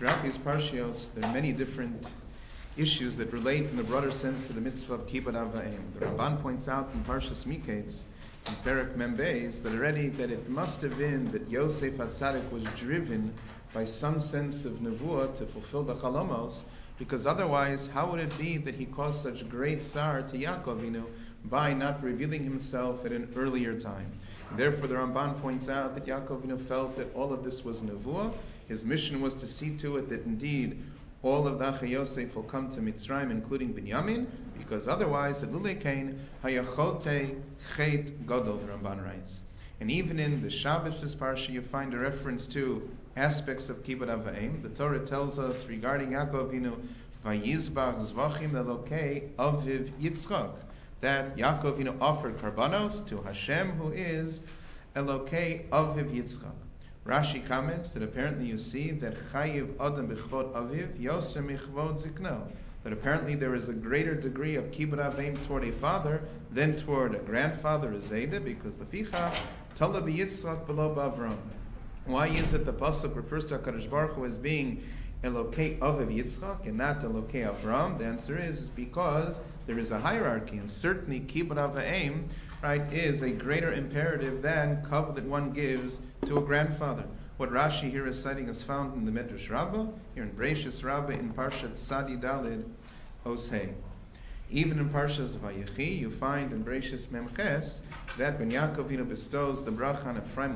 Throughout these parshios, there are many different issues that relate in the broader sense to the mitzvah of kibbud av va'em. The Ramban points out in Parshas Miketz, in Perek Mem Beis, that it must have been that Yosef HaTzadik was driven by some sense of nevuah to fulfill the chalomos, because otherwise, how would it be that he caused such great tsar to Yaakov Avinu by not revealing himself at an earlier time? And therefore, the Ramban points out that Yaakov Avinu felt that all of this was nevuah. His mission was to see to it that indeed all of the Achei Yosef will come to Mitzrayim, including Binyamin, because otherwise, at Lulei Kain, hayachote chet gadol, the Ramban writes. And even in the Shabbos parsha, you find a reference to aspects of kibbud av va'em. The Torah tells us regarding Yaakov Avinu, vayizbach zvachim elokei aviv Yitzchak, that Yaakov Avinu offered karbanos to Hashem, who is elokei aviv Yitzchak. Rashi comments that apparently you see that chayiv adam b'chvod aviv yoser michvod zikno, that apparently there is a greater degree of kibbud av va'em toward a father than toward a grandfather, a zayda, because the ficha tala b'Yitzchak below b'Avram. Why is it the pasuk refers to HaKadosh Baruch Hu as being Elokei Aviv Yitzchak and not Elokei Avram? The answer is because there is a hierarchy, and certainly kibbud av va'em, right, is a greater imperative than kav that one gives to a grandfather. What Rashi here is citing is found in the Medrash Rabbah, here in Breishis Rabbah in Parshat Sadi Dalid Oshei. Even in Parshas Vayechi, you find in Breishis Memches that when Yaakov Avinu bestows the bracha on Ephraim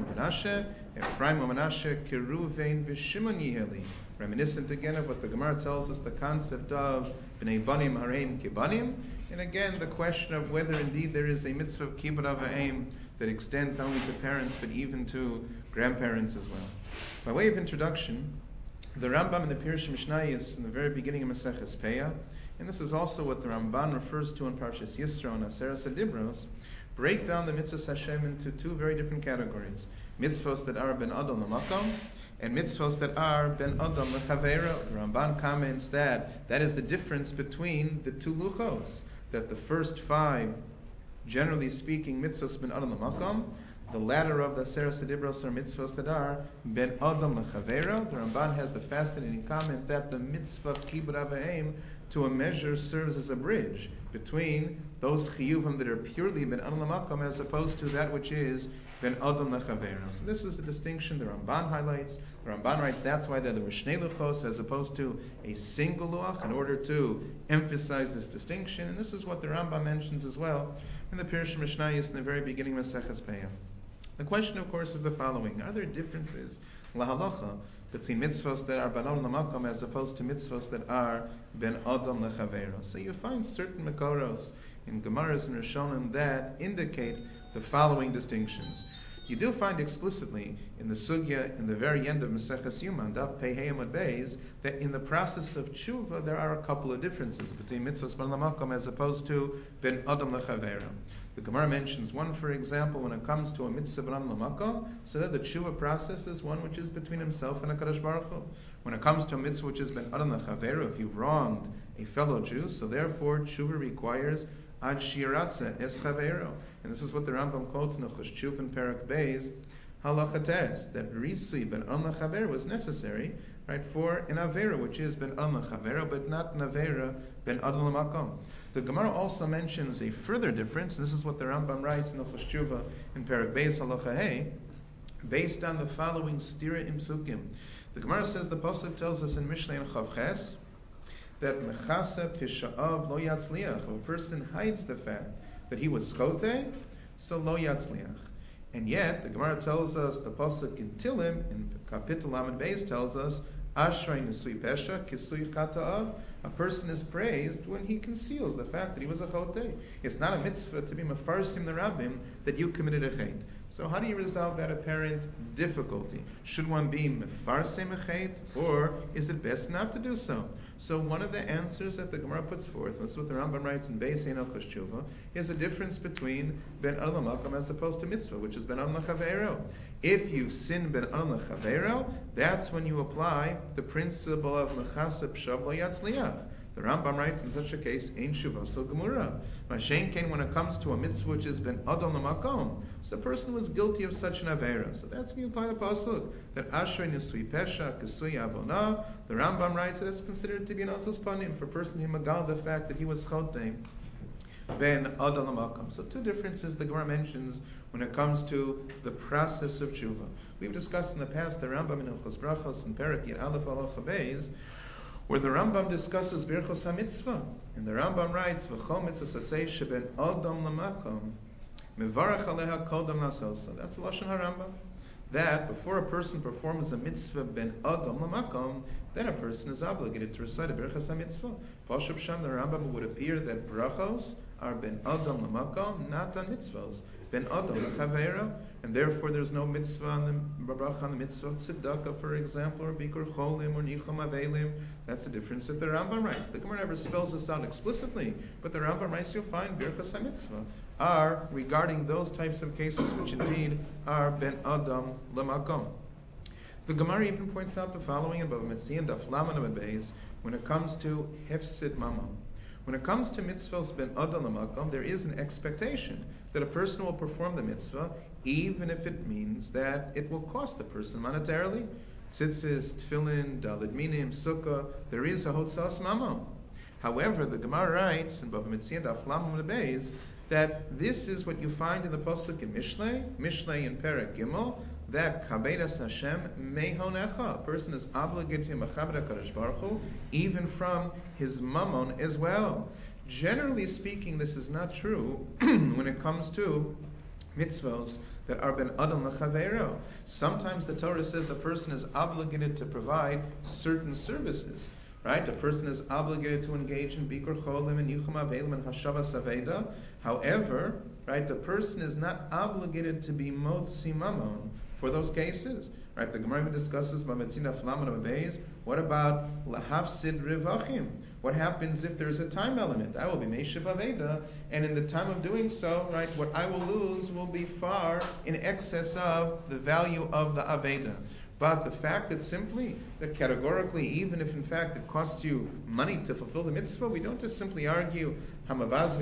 and Menashe Keruvein v'Shimon Yiheli, reminiscent again of what the Gemara tells us, the concept of Bnei Banim Hareim Kibanim, and again the question of whether indeed there is a mitzvah of kibbud av va'em that extends not only to parents but even to grandparents as well. By way of introduction, the Rambam in the Pirush Mishnayos in the very beginning of Maseches Peah, and this is also what the Ramban refers to in Parshas Yisro and Aseres HaDibros, break down the mitzvahs Hashem into two very different categories: mitzvahs that are ben adam l'makom and mitzvahs that are ben adam l'chaveiro. The Ramban comments that is the difference between the two luchos, that the first five, generally speaking, mitzvahs ben adam l'makom. The latter of the Aseres HaDibros are mitzvahs that are ben adam l'chaveiro. The Ramban has the fascinating comment that the mitzvah of kibbud av va'em to a measure serves as a bridge between those chiyuvim that are purely ben adam l'makom as opposed to that which is ben adam l'chaveiro. So this is the distinction the Ramban highlights. The Ramban writes that's why there were shnei luchos as opposed to a single luach in order to emphasize this distinction. And this is what the Rambam mentions as well in the Pirush Mishnayos in the very beginning of Maseches Peah. The question, of course, is the following: are there differences lahalacha between mitzvahs that are ben adam l'makom as opposed to mitzvahs that are ben adam l'chaveiro? So you find certain makoros in Gemaras and Rishonim that indicate the following distinctions. You do find explicitly in the sugya in the very end of Maseches Yuma, Daf Pei Hey Amud Beis, that in the process of tshuva there are a couple of differences between mitzvahs ben l'makom as opposed to ben adam l'chaveiro. The Gemara mentions one, for example, when it comes to a mitzvah ben adam l'makom, so that the tshuva process is one which is between himself and HaKadosh Baruch Hu. When it comes to a mitzvah which is ben adam l'chaveiro, if you've wronged a fellow Jew, so therefore tshuva requires ad shiratze es chaveiro. And this is what the Rambam quotes in Nechush Tshuva in Perek Beis, halachates, that risui ben adam l'chaveiro was necessary, right, for an avera which is ben adam l'chaveiro, but not an avera ben adam l'makom. The Gemara also mentions a further difference. This is what the Rambam writes in Nechush Tshuva in Perek Beis halacha hey, based on the following stira im psukim. The Gemara says, the pasuk tells us in Mishlei and Chavches that mechasa pisha'av lo yatzliach. If a person hides the fact that he was chote, so lo yatzliach. And yet the Gemara tells us, the pasuk in Tilim in Kapitel Lamed Beis tells us, Ashrei nisui pesha kisui chata'av. A person is praised when he conceals the fact that he was a chote. It's not a mitzvah to be mefarsim the rabbim that you committed a chet. So how do you resolve that apparent difficulty? Should one be mefarsim a chet, or is it best not to do so? So one of the answers that the Gemara puts forth, that's what the Rambam writes in Beis Ein Nechush Tshuva, is a difference between ben adam l'makom as opposed to mitzvah, which is ben adam l'chaveiro. If you sin ben adam l'chaveiro, that's when you apply the principle of mechasa p'shav lo yatzliach, The Rambam writes in such a case, Ein Shuvasa Gemura. Mashen Kain, when it comes to a mitzvah which has been Adam Lamakom, so the person was guilty of such an Avera. So that's when you apply the Pasuk, that Ashrei Nisui Pesha, Kisui Avona. The Rambam writes that it's considered to be an Asus Panim for a person who magal the fact that he was Chotem Ben Adam Lamakom. So two differences the Gemara mentions when it comes to the process of tshuva. We've discussed in the past the Rambam in Hilchos Brachos and Perek Yud Aleph Halacha Beis, where the Rambam discusses Birchos HaMitzvah, and the Rambam writes, V'chol mitzvah sasei sheben Adam Lamakom, mevarach aleha kodam lasosa. That's the Lashon HaRambam. That before a person performs a mitzvah ben Adam Lamakom, then a person is obligated to recite a Birchos HaMitzvah. Pashup Pshan, the Rambam would appear that brachos are ben Adam Lamakom, not on mitzvahs, ben Adam Lechavera, and therefore there's no mitzvah on the bracha on the mitzvah of tzedakah, for example, or bikur cholim or nichum avelim. That's the difference that the Rambam writes. The Gemara never spells this out explicitly, but the Rambam writes you'll find Birchos HaMitzvah are regarding those types of cases which indeed are ben Adam Lamakom. The Gemara even points out the following in Bava Metzia and Daf Lamed Amud Beis when it comes to hefsid mamon. When it comes to mitzvahs ben Adam Lamakom, there is an expectation that a person will perform the mitzvah even if it means that it will cost the person monetarily. Tzitzis, tefillin, dalid minim, sukkah, there is a hotzas mamon. However, the Gemara writes in Bava Metzia and Daf Lamed Amud Beis that this is what you find in the pasuk in Mishlei in Perek Gimel, that kabedas Hashem mehonecha, a person is obligated to mechaber HaKadosh Baruch Hu, even from his mammon as well. Generally speaking, this is not true when it comes to mitzvos that are ben adam lechavero. Sometimes the Torah says a person is obligated to provide certain services. Right? A person is obligated to engage in bikur cholim and yichum avelim and hashavas aveda. However, right, the person is not obligated to be motzi mamon for those cases. Right? The Gemara discusses Bamitzina Flaman Abeis. What about lahafsid rivachim? What happens if there's a time element? I will be meishav aveda, and in the time of doing so, right, what I will lose will be far in excess of the value of the aveda. But the fact that simply, that categorically, even if in fact it costs you money to fulfill the mitzvah, we don't just simply argue that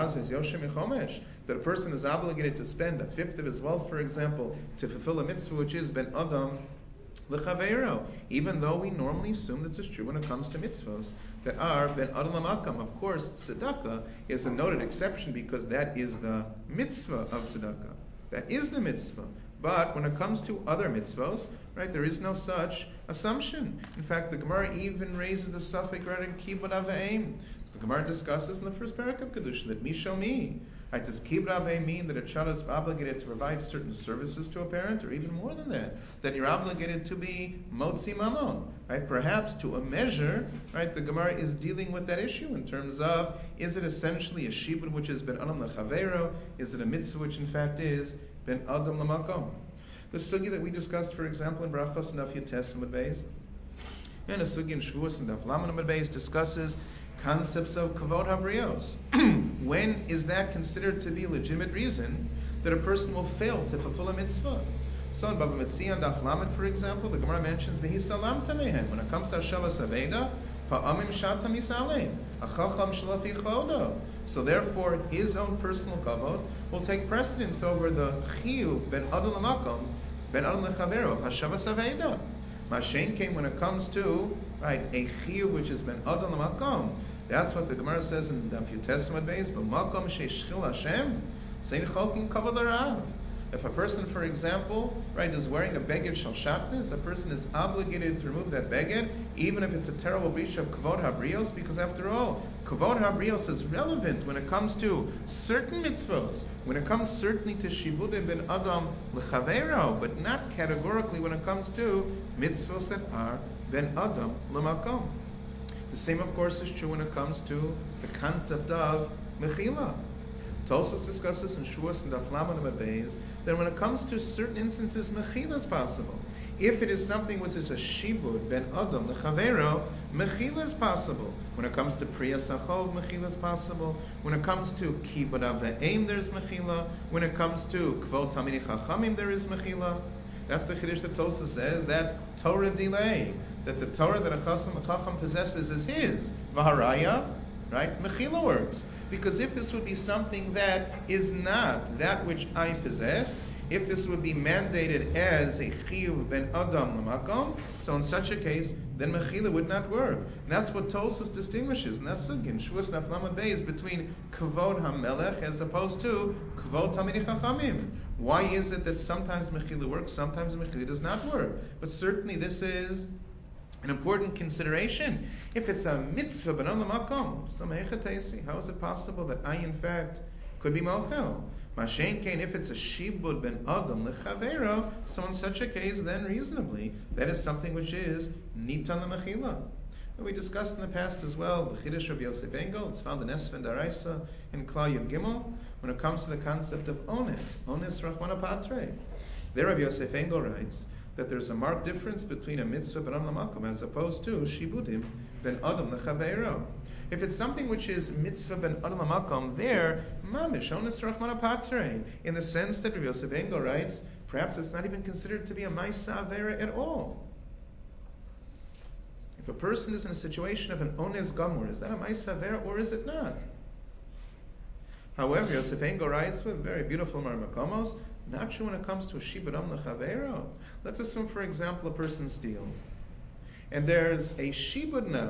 a person is obligated to spend a fifth of his wealth, for example, to fulfill a mitzvah which is ben adam l'chaveiro, even though we normally assume that this is true when it comes to mitzvahs that are ben adam l'makam. Of course, tzedakah is a noted exception because that is the mitzvah of tzedakah. That is the mitzvah. But when it comes to other mitzvahs, right, there is no such assumption. In fact, the Gemara even raises the suffix regarding kibbud avayim. The Gemara discusses in the first parak of Kedusha that mishal mi. Right, does kibbud avayim mean that a child is obligated to provide certain services to a parent, or even more than that, that you're obligated to be motzi mamon? Right, perhaps to a measure, right, the Gemara is dealing with that issue in terms of, is it essentially a shibud which has been adam lechavero? Is it a mitzvah which in fact is ben adam lamakom? The sugi that we discussed, for example, in Brachos and Daf Yutes Amud Beis, and a sugi in Shavuos and Daf Lamed Amud Beis discusses concepts of kavod habrios. When is that considered to be a legitimate reason that a person will fail to fulfill a mitzvah? So in Bava Metzia and Daf Lamed, for example, the Gemara mentions vehi salam tamehem. When it comes to Hashavas Aveda, pa'amim shata misalem, achacham shalafi chodo. So therefore, his own personal kavod will take precedence over the chiyuv ben adam lamakom, ben adam lechavero of Hashavas Aveda. Mashen came when it comes to, right, a chiyuv which has been adam lamakom. That's what the Gemara says in Daf Yutes Amud Beis. B'makom sheishchil Hashem, sein cholkin kavod arav. If a person, for example, right, is wearing a beged shel shatnez, a person is obligated to remove that beged, even if it's a terrible breach of kavod habrios, because after all, kavod habrios is relevant when it comes to certain mitzvos, when it comes certainly to shibudim ben adam lechavero, but not categorically when it comes to mitzvos that are ben adam lemakom. The same, of course, is true when it comes to the concept of mechila. Tosfos discusses in Shavuos and Daf Lamed Amud Beis that when it comes to certain instances, mechila is possible. If it is something which is a shibud ben adam lechavero, mechila is possible. When it comes to priya sachov, mechila is possible. When it comes to kibbud avayim, there's mechila. When it comes to kvod talmidei chachamim, there is mechila. That's the Chiddush that Tosa says, that Torah delay, that the Torah that a Chacham possesses is his. Vaharaya, right? Mechila works. Because if this would be something that is not that which I possess, if this would be mandated as a chiyuv ben adam lamakom, so in such a case, then mechila would not work. And that's what Tosfos distinguishes, and that's again Shavuos Daf Lamed Beis between kavod hamelech as opposed to kavod talmidei chachamim. Why is it that sometimes mechila works, sometimes mechila does not work? But certainly this is an important consideration. If it's a mitzvah ben adam lamakom, so mechatesi, how is it possible that I in fact could be mochel? Mashen Kain, if it's a shibud ben adam lechavero, so in such a case, then reasonably, that is something which is nitan lemechila. We discussed in the past as well the Chiddush of Yosef Engel. It's found in Esfen Daraisa in Klal Yud Gimel when it comes to the concept of ones Rachmana Patre. There, Rabbi Yosef Engel writes that there's a marked difference between a mitzvah ben adam lamakom as opposed to shibudim ben adam lechavero. If it's something which is mitzvah ben adam lamakom, there mamish ones rachmana patre, in the sense that Rabbi Yosef Engel writes, perhaps it's not even considered to be a ma'isa avera at all. If a person is in a situation of an ones gamur, is that a ma'isa avera or is it not? However, Yosef Engel writes with very beautiful marmakomos, not true when it comes to a shibud am lechavero. Let's assume, for example, a person steals, and there's a shibud now.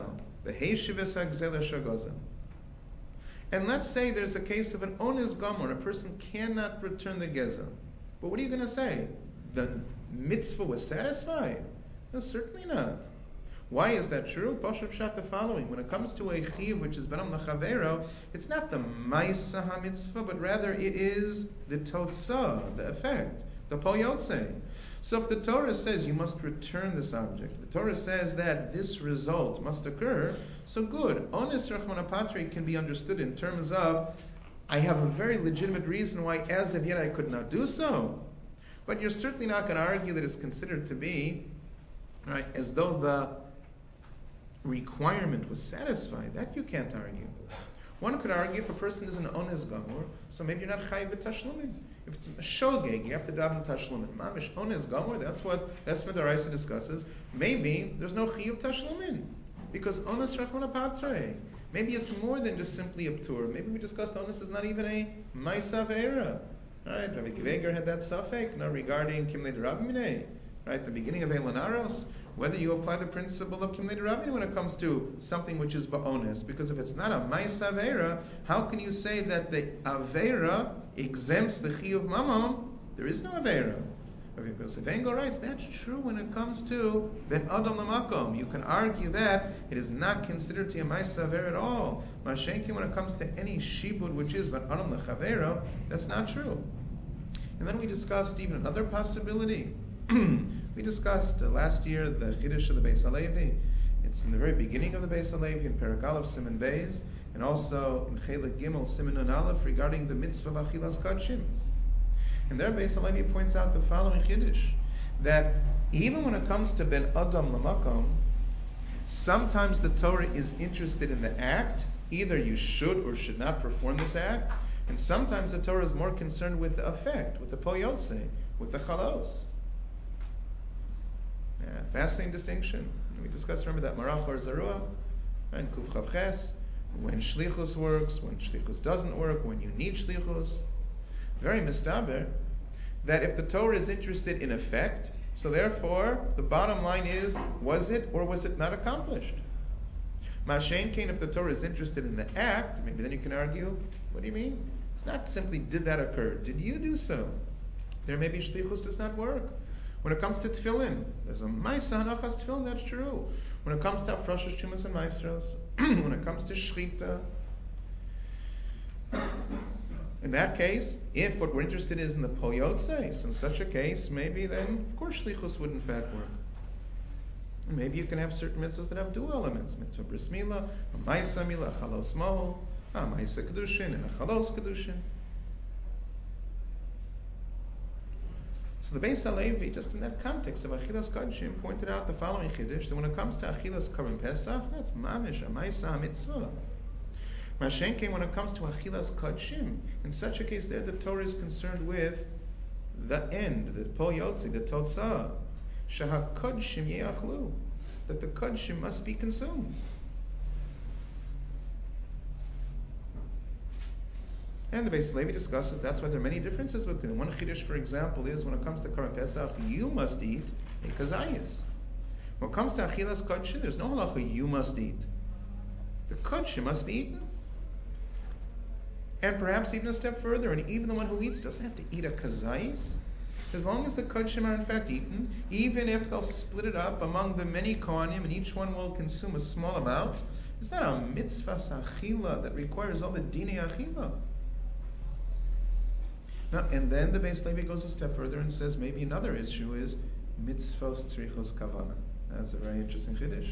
And let's say there's a case of an ones gamur, a person cannot return the geza. But what are you going to say? The mitzvah was satisfied? No, certainly not. Why is that true? Pashup Pshat the following. When it comes to a chiv which is benam lechavero, it's not the ma'isa ha-mitzvah, but rather it is the totzah, the effect, the pol yotzei. So if the Torah says you must return this object, if the Torah says that this result must occur, so good. Ones rachmana patre can be understood in terms of, I have a very legitimate reason why as of yet I could not do so. But you're certainly not going to argue that it's considered to be, right, as though the requirement was satisfied. That you can't argue. One could argue if a person is an ones gamur, so maybe you're not chayiv b'tashlumin. If it's a shogeg, you have to daven tashlumin. Mamish ones gamur, that's what Esfen Daraisa discusses. Maybe there's no chiyuv tashlumin because ones rachmana patre. Maybe it's more than just simply a ptur. Maybe we discussed ones is not even a ma'isa avera. Right? Rabbi Kiveger had that suffix regarding kimlei derabimine. Right? The beginning of Eilan Aros. Whether you apply the principle of Kimlei Derabimine when it comes to something which is ba'ones, because if it's not a ma'isa avera, how can you say that the avera exempts the chiyuv mamon? There is no avera. Rabbi Yosef Engel writes that's true when it comes to ben adam lamakom. You can argue that it is not considered to be a ma'isa avera at all. Mashenki when it comes to any shibud which is ben adam lechavera, that's not true. And then we discussed even another possibility. We discussed last year the Chiddush of the Beis Halevi. It's in the very beginning of the Beis Halevi in Perek Aleph Siman Beis, and also in Chelek Gimel Siman Nun Aleph regarding the mitzvah of Achilas Kodshim. And there Beis Halevi points out the following Chiddush, that even when it comes to Ben Adam Lamakom, sometimes the Torah is interested in the act, either you should or should not perform this act, and sometimes the Torah is more concerned with the effect, with the pol yotzei, with the chalos. Fascinating distinction. We discussed, remember, that marach or zarua, and kuf chav ches, when shlichus works, when shlichus doesn't work, when you need shlichus. Very mistaber that if the Torah is interested in effect, so therefore the bottom line is, was it or was it not accomplished? Mashen kain, if the Torah is interested in the act, maybe then you can argue, what do you mean? It's not simply did that occur, did you do so? There may be shlichus does not work. When it comes to tefillin, there's a ma'isa hanachas tefillin, that's true. When it comes to afroshes, chumas, and maestros, when it comes to shchita, in that case, if what we're interested in is in the pol yotzei, so in such a case, maybe then, of course, shlichus would in fact work. And maybe you can have certain mitzvahs that have dual elements, mitzvah bris milah, a ma'isa milah, a chalos mohel, a ma'isa kedushin, and a chalos kedushin. So the Beis Halevi, just in that context of Achilas Kodshim, pointed out the following Chiddush, that when it comes to Achilas Korban Pesach, that's mamish, a ma'isa mitzvah. Mashenke, when it comes to Achilas Kodshim, in such a case there the Torah is concerned with the end, the Pol Yotzi, the Totzah, Shehakodshim Yeachlu, that the Kodshim must be consumed. And the Beis Levi discusses that's why there are many differences within them. One chiddush, for example, is when it comes to Korban Pesach, you must eat a kazayis. When it comes to Achilas Kodshim, there's no halacha you must eat. The Kodshim must be eaten. And perhaps even a step further, and even the one who eats doesn't have to eat a kazayis. As long as the Kodshim are in fact eaten, even if they'll split it up among the many Kohanim and each one will consume a small amount, it's not a mitzvah achila that requires all the dinei achila. Now, and then the Beis Levi goes a step further and says maybe another issue is mitzvos tzrichos kavana. That's a very interesting chiddush.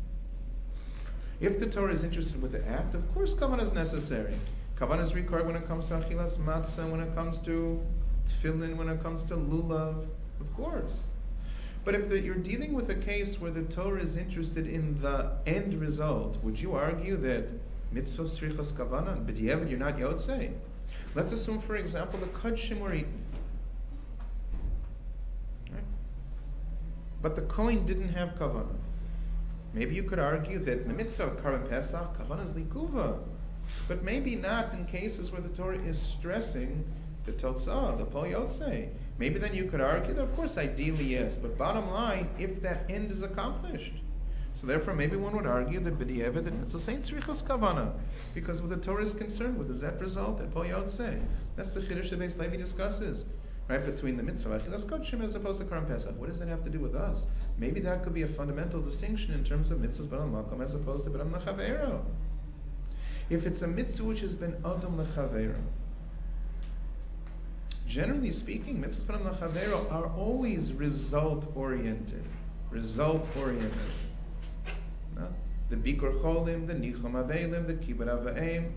If the Torah is interested with the act, of course kavana is necessary. Kavana is required when it comes to achilas matzah, when it comes to tefillin, when it comes to lulav, of course. But if you're dealing with a case where the Torah is interested in the end result, would you argue that mitzvos tzrichos kavana, b'diavad you're not yotzei? Let's assume, for example, the kodshim were eaten. Right? But the Kohen didn't have kavanah. Maybe you could argue that in the mitzvah of Korban Pesach, kavanah is likuva. But maybe not in cases where the Torah is stressing the totzah, the pol yotzei. Maybe then you could argue that, of course, ideally yes. But bottom line, if that end is accomplished. So therefore, maybe one would argue that b'diavad, that it's the same tzrichos kavana, because what the Torah is concerned with is that result, that pol yotzei. That's the chiddush that Beis Levi discusses, right, between the mitzvah achilas kodshim as opposed to Korban Pesach. What does that have to do with us? Maybe that could be a fundamental distinction in terms of mitzvahs b'nam makom as opposed to b'nam l'chaveiro. If it's a mitzvah which has been adam l'chaveiro, generally speaking, mitzvahs b'nam l'chaveiro are always result oriented. The Bikur Cholim, the Nicham Avelim, the Kibbut Avaim.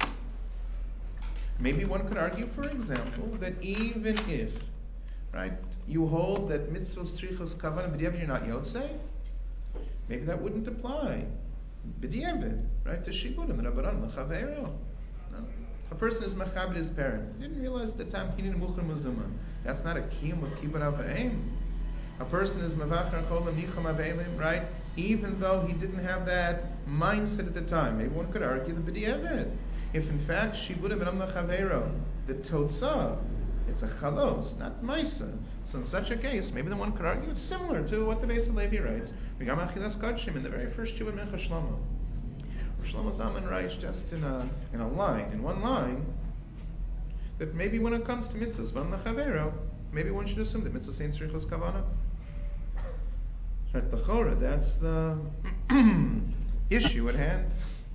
Maybe one could argue, for example, that even if, right, you hold that mitzvos tzrichos kavanah b'diavad you're not yotzei, maybe that wouldn't apply b'diavad, right, to shibudim, the rabbanan, l'chaveiro. A person is machabed his parents. He didn't realize at the time he needed muchar muzuma. That's not a kiyum of Kibbut Avaim. A person is mavachar cholim nicham avelim, right? Even though he didn't have that mindset at the time. Maybe one could argue the b'diavad. If in fact shibuda b'nam l'chaveiro, the totzah, it's a chalos, not maisa. So in such a case, maybe then one could argue it's similar to what the Beis Levi writes. Regam achilas kodshim in the very first Shuvah Mincha Shlomo. Shlomo Zalman writes just in one line, that maybe when it comes to mitzvahs b'nam l'chaveiro, maybe one should assume that mitzvah saint tzrichos kavanah. Right, the chora, that's the issue at hand.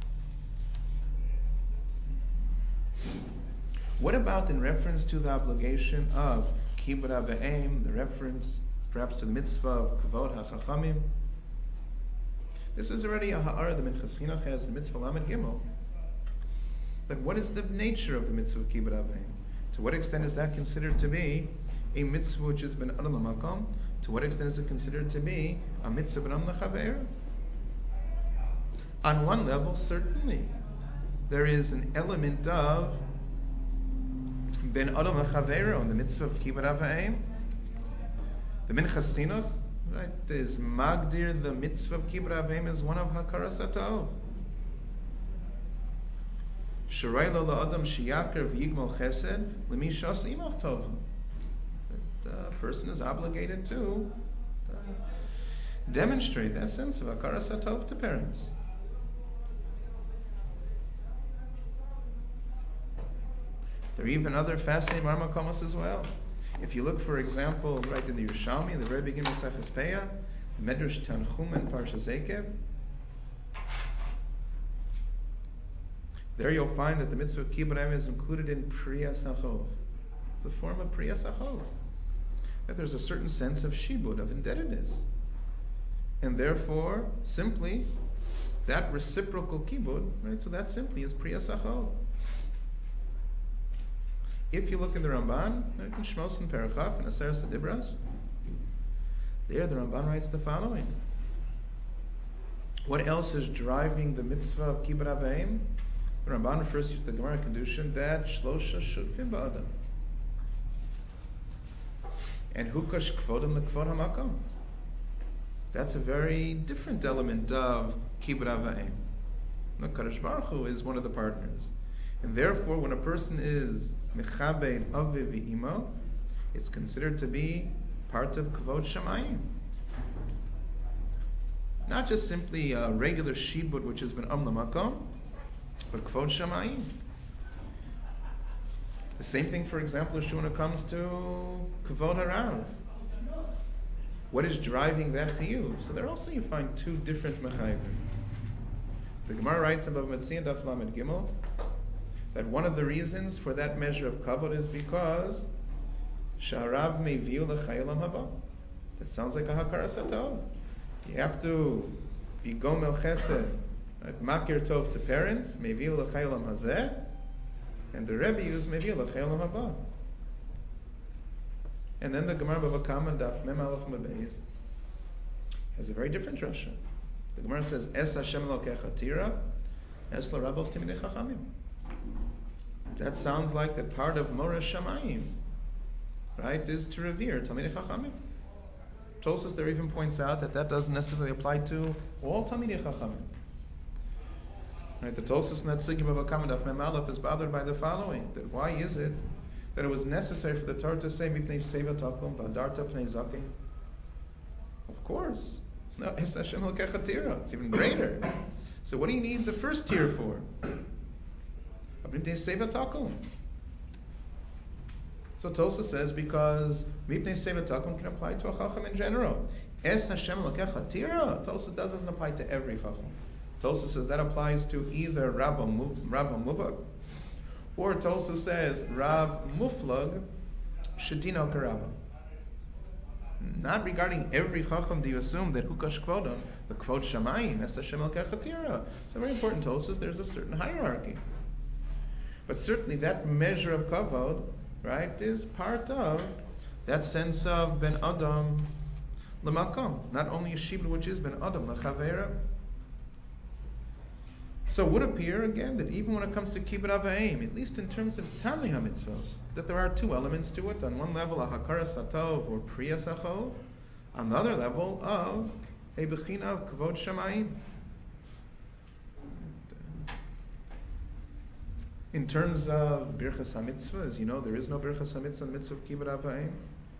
What about in reference to the obligation of kibbut avaim, the reference perhaps to the mitzvah of kavod hachachamim? This is already a ha'ara the Minchas Chinuch has, the mitzvah lamed gimel. But what is the nature of the mitzvah of kibbut avaim? To what extent is that considered to be a mitzvah which has been adon l'makom? To what extent is it considered to be a mitzvah b'nam l'chaveiro? On one level, certainly, there is an element of ben adam l'chaveiro in the mitzvah of kibbut avaim. The Minchas Chinuch, right, is magdir the mitzvah of kibbut avaim as one of hakaras hatov. Sharei lo la'adam sheyakar v'yigmal chesed l'mi shas imach tov. A person is obligated to demonstrate that sense of hakaras hatov to parents. There are even other fascinating marmakomos as well. If you look, for example, right in the Yerushalmi, in the very beginning of Maseches Peah, Medrash Tanchum and Parshas Eikev, there you'll find that the mitzvah of kibbut avaim is included in Priyas HaChov. It's a form of Priyas HaChov. That there's a certain sense of shibud, of indebtedness. And therefore, simply, that reciprocal kibbut, right, so that simply is Priyas HaChov. If you look in the Ramban, right, in Shmos and Perachaf and Aseres Adibras, there the Ramban writes the following. What else is driving the mitzvah of kibbut avaim? The Ramban refers to the Gemara Kedushin that Shlosha Shutfim Ba'adam. and hukash kvodam lekvod hamakom. That's a very different element of kibbud av va'em. No, Kadosh Baruch Hu is one of the partners, and therefore, when a person is mechabed aviv v'imo, it's considered to be part of kavod shamayim. Not just simply a regular shibud which has been lamakom, but kavod shamayim. The same thing, for example, when it comes to kavod harav. What is driving that chiyuv? So there also you find two different mechayvim. The Gemara writes above Metzia Daf Lamed Gimel that one of the reasons for that measure of kavod is because sharav meviu l'chayelam haba. That sounds like a hakaras hatov. You have to be gomel chesed, right? Makir tov to parents, meviu l'chayelam hazeh, and the Rebbe used meviu l'chayelam haba. And then the Gemara Bava Kama Daf Mem Aleph Mebeis has a very different drasha. The Gemara says, Es Hashem Elokecha Tira, Es Lo Rabos Timidei Chachamim. That sounds like that part of Morash Shamayim, right, is to revere Talmidei Chachamim. Tosfos there even points out that that doesn't necessarily apply to all Talmidei Chachamim. Right, the Tosfos in that Sugya Bava Kama Daf Mem Aleph is bothered by the following: that why is it that it was necessary for the Torah to say Mipnei Seva Takum V'Adarta Pnei Zakim? Of course. No, Es Hashem Elokecha Tira. It's even greater. So what do you need the first tier for? Mipnei Seva Takum. So Tosfos says because Mipnei Seva Takum can apply to a Chacham in general. Es Hashem Elokecha Tira. Tosfos doesn't apply to every Chacham. Tosfos says that applies to either Rav Muvak, or Tosfos says Rav Muflag Shedino Karabba. Not regarding every Chacham do you assume that Hukash Kvodam, the Kvod Shamayim, Es Hashem Elokecha Tira. So very important Tosfos, there's a certain hierarchy. But certainly that measure of Kavod, right, is part of that sense of Ben Adam L'Makom. Not only a Shibud which is Ben Adam L'Chavera. So it would appear, again, that even when it comes to Kibbud Av Va'em, at least in terms of Tamei HaMitzvos, that there are two elements to it. On one level, a Hakaras HaTov or Priyas HaChov. On the other level, of a Bechina of Kavod Shamayim. In terms of Birchas HaMitzvah, as you know, there is no Birchas HaMitzvah in the mitzvah of Kibbud Av Va'em.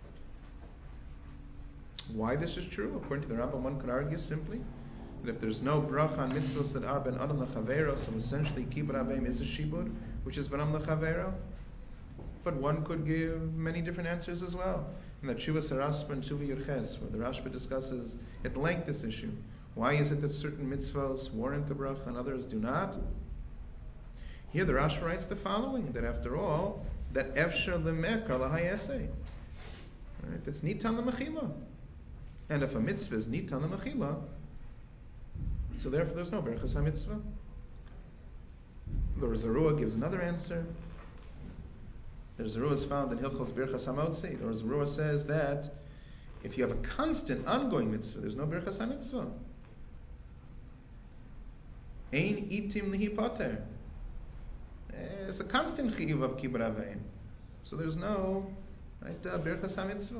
Why this is true? According to the Rambam, one could argue simply that if there's no bracha on mitzvahs that are ben adam lechavero, so essentially kibbud av va'em is a shibud, which is ben adam lechavero. But one could give many different answers as well. In the Tshuvas Rashba and Tshuvah Yerches, where the Rashba discusses at length this issue. Why is it that certain mitzvahs warrant a bracha and others do not? Here the Rashba writes the following, that after all, that efshar lemekar lahayesei. Right? That's nitan lemechila. And if a mitzvah is nitan lemechila, so therefore there's no Berachas HaMitzvah. The Zarua gives another answer. The Zarua is found in Hilchos Berachas HaMotzi. The Zarua says that if you have a constant, ongoing mitzvah, there's no Berachas HaMitzvah. Ein itim lihi pater. It's a constant chiyuv of kibbud av va'em. So there's no Berachas HaMitzvah.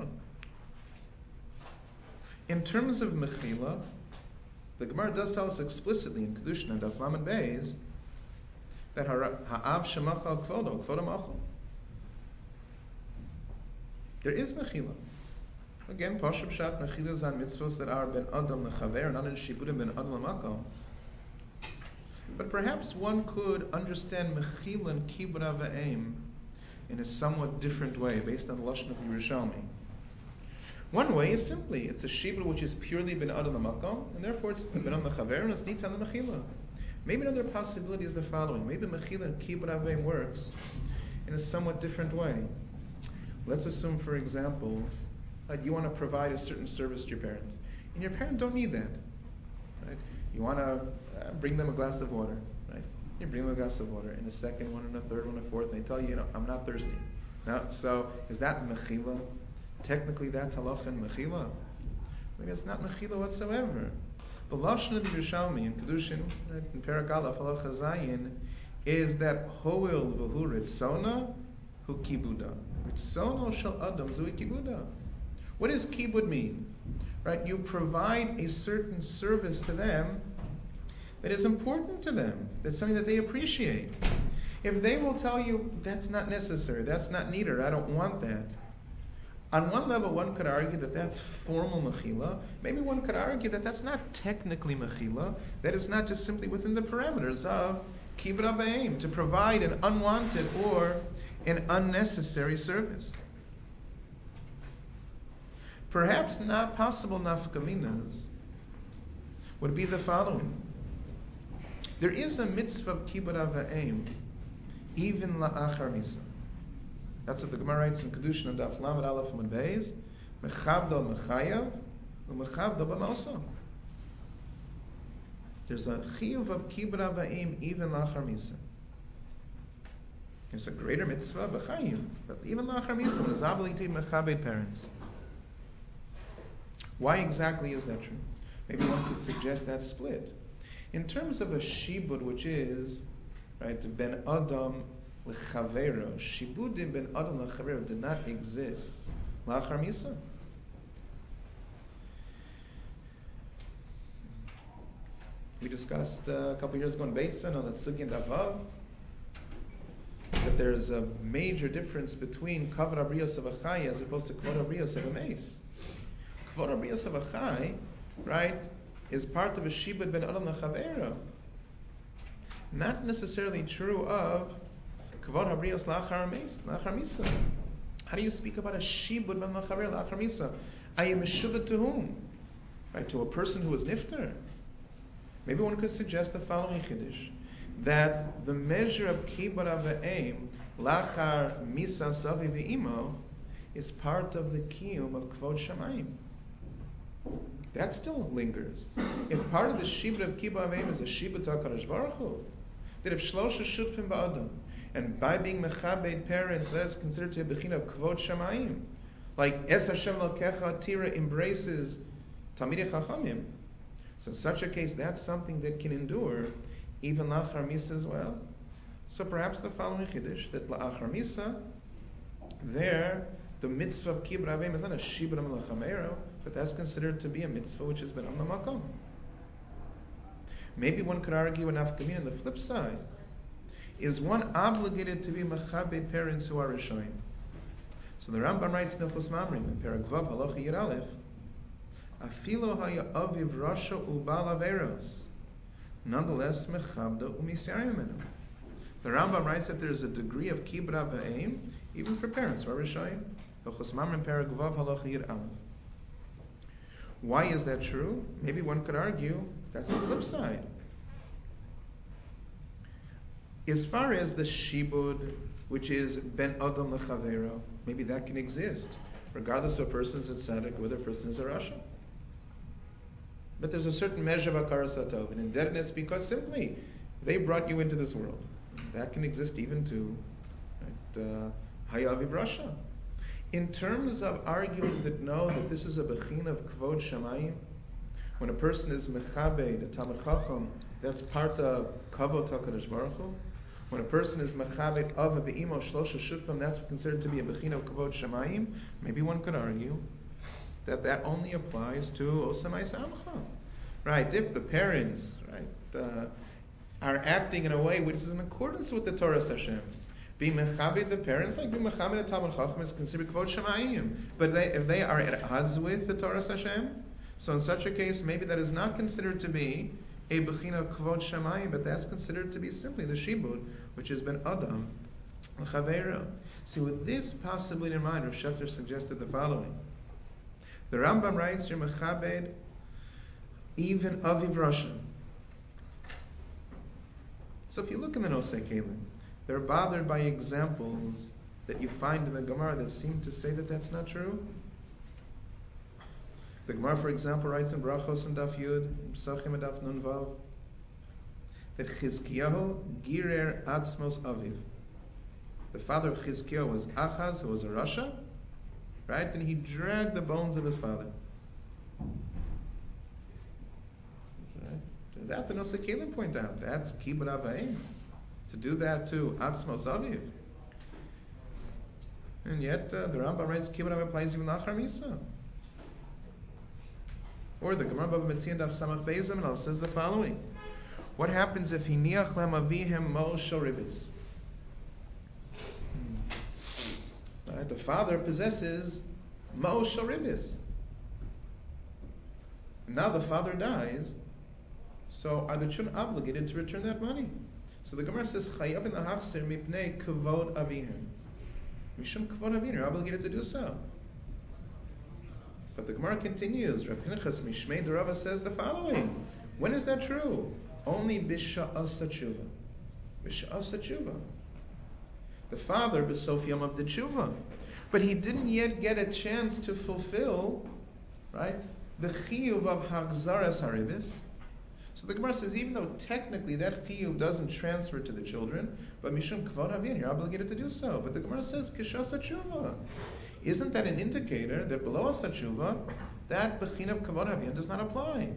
In terms of mechila, the Gemara does tell us explicitly in Kedushin and Daf Lamed Beis that ha'av shemach al kvodo machol. There is mechila. Again, Pashup Shat mechila is on mitzvos that are ben adam lechaver, not in shibudim ben adam lemakom. But perhaps one could understand mechila and kibbud av va'em in a somewhat different way, based on the lashon of Yerushalmi. One way is simply, it's a shibud which is purely ben adam l'makom, and therefore it's ben adam l'chaver, and it's nitan l'mechila. Maybe another possibility is the following. Maybe mechila and kibbud av va'em works in a somewhat different way. Let's assume, for example, that you want to provide a certain service to your parent, and your parent don't need that. Right? You want to bring them a glass of water. Right? You bring them a glass of water, and a second one, and a third one, a fourth, and they tell you, I'm not thirsty. Now, so is that mechila? Technically, that's halacha and mechila. Maybe it's not mechila whatsoever. The lashon of the Yerushalmi in Kedushin, in Perek Aleph halacha zayin, is that hoil v'hu ritzona hu kibuda. Ritzono shel adam zui kibuda. What does kibud mean? Right? You provide a certain service to them that is important to them. That's something that they appreciate. If they will tell you, that's not necessary, that's not needed, I don't want that. On one level, one could argue that that's formal mechila. Maybe one could argue that that's not technically mechila, that is not just simply within the parameters of kibbud av va'em, to provide an unwanted or an unnecessary service. Perhaps not possible nafkaminas would be the following. There is a mitzvah of kibbud av va'em, even la'achar misa. That's what the Gemara writes in Kedushin and Daf Lamed Aleph Amud Beis, mechavdo mechayav, umechavdo b'moso. There's a chiyuv of kibbud av va'em even la'achar misa. There's a greater mitzvah b'chayim, but even la'achar misa, when it's obligated mechabed parents. Why exactly is that true? Maybe one could suggest that split. In terms of a shibud, which is, right, ben adam l'chavero, shibudim ben adam l'chavero did not exist la'achar misa. We discussed a couple years ago in Beitzan on that Sugi and Davav that there's a major difference between kavod abrios of a chai as opposed to kavod abrios of a meis. Kavod abrios of a chai, right, is part of a shibud ben adam l'chavero. Not necessarily true of kavod habrios la'achar misa. How do you speak about a shibud ben l'chavero la'achar misa? I am meshubed to whom? Right, to a person who is nifter. Maybe one could suggest the following chiddush, that the measure of kibbud av va'em la'achar misa savi v'imo is part of the kiyum of kvod shamayim. That still lingers. If part of the shibud of kibbud av va'em is a shibud to HaKadosh Baruch Hu, that if shlosha shutfim ba'adam, and by being mechabed parents, that is considered to be a bechina of kvod shamayim, like Es Hashem Lokecha Tira embraces Talmidei Chachamim. So in such a case, that's something that can endure even la'achar misa as well. So perhaps the following chiddush, that la'achar misa, there, the mitzvah of kibbud av va'em is not a shibud l'chamero, but that's considered to be a mitzvah which has been on the makom. Maybe one could argue an afkamin on the flip side. Is one obligated to be mechabed parents who are rishonim? So the Rambam writes in Hilchos Mamrim in Perek Vav Halacha Yud Aleph, afilo haya aviv rasha ubal averos, nonetheless mechabda umisyarim menu. The Rambam writes that there is a degree of kibbud av va'em even for parents who are rishonim. Hilchos Mamrim Perek Vav Halacha Yud Aleph. Why is that true? Maybe one could argue that's the flip side. As far as the shibud, which is ben adam lechavero, maybe that can exist, regardless if a person is a tzaddik or whether a person is a rasha. But there's a certain measure of hakaras hatov, an indebtedness, because simply they brought you into this world. That can exist even to hayaviv rasha. In terms of arguing that no, that this is a bechina of kvod shamayim, when a person is mechabed, a talmid chacham, that's part of kavod HaKadosh Baruch Hu. When a person is mechabed of the imo shlosha shutfim, that's considered to be a bechina of kavod shamayim. Maybe one could argue that that only applies to osamai samcha. Right? If the parents, right, are acting in a way which is in accordance with the Torah Hashem, being mechabed the parents, like being mechabed a talmid chacham, is considered kavod shamayim. But if they are at odds with the Torah Hashem, so in such a case, maybe that is not considered to be a bechina of kvod shamayim, but that's considered to be simply the shibud, which has been adam l'chavero. See, with this possibly in mind, Rav Shechter suggested the following. The Rambam writes, you're mechabed even aviv rasha. So if you look in the Nosei Kelim, they're bothered by examples that you find in the Gemara that seem to say that that's not true. The Gemara, for example, writes in Brachos and Daf Yud, Psachim and Daf Nun Vav, that Chizkiyahu girer atzmos aviv. The father of Chizkiyahu was Achaz, who was a rasha, right? And he dragged the bones of his father. Right? That the Nosei Kelim point out. That's kibbud av va'em. To do that to atzmos aviv. And yet the Rambam writes kibbud av va'em applies even la'achar misa. Or the Gemara Bava Metzia Daf Samach Beis Amnal says the following: what happens if hiniach lem avihem mo shoribis? Right? The father possesses mo shoribis. Now the father dies, so are the children obligated to return that money? So the Gemara says, Chayav in the Hachser mipnei kavod avihim. Mishum kavod avihim, you're obligated to do so. But the Gemara continues, Rav Pinchas Mishmei Derava says the following: when is that true? Only b'sha'as tshuva. B'sha'as tshuva. The father b'sof yom of the tshuva, but he didn't yet get a chance to fulfill, right, the chiyuv of hachzaras haribis. So the Gemara says, even though technically that chiyuv doesn't transfer to the children, but mishum kvod avin, you're obligated to do so. But the Gemara says kishas tshuva. Isn't that an indicator that below as tshuva, that bechin of kvod avin does not apply?